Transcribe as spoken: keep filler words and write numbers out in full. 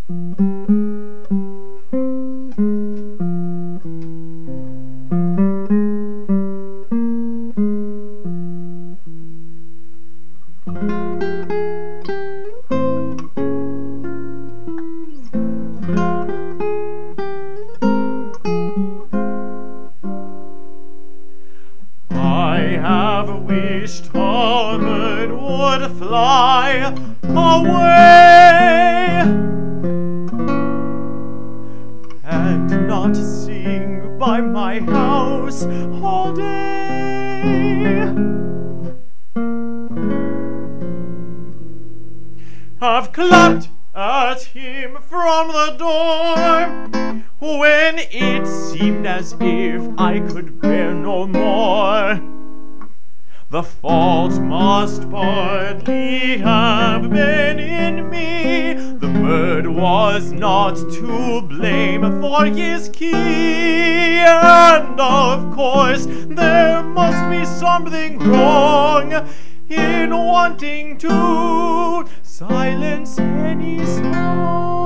I have wished a bird would fly away and not sing by my house all day. I've clapped at him from the door when it seemed as if I could bear no more. The fault must partly have been in me. The bird was not to blame for his key, and of course there must be something wrong in wanting to silence any song.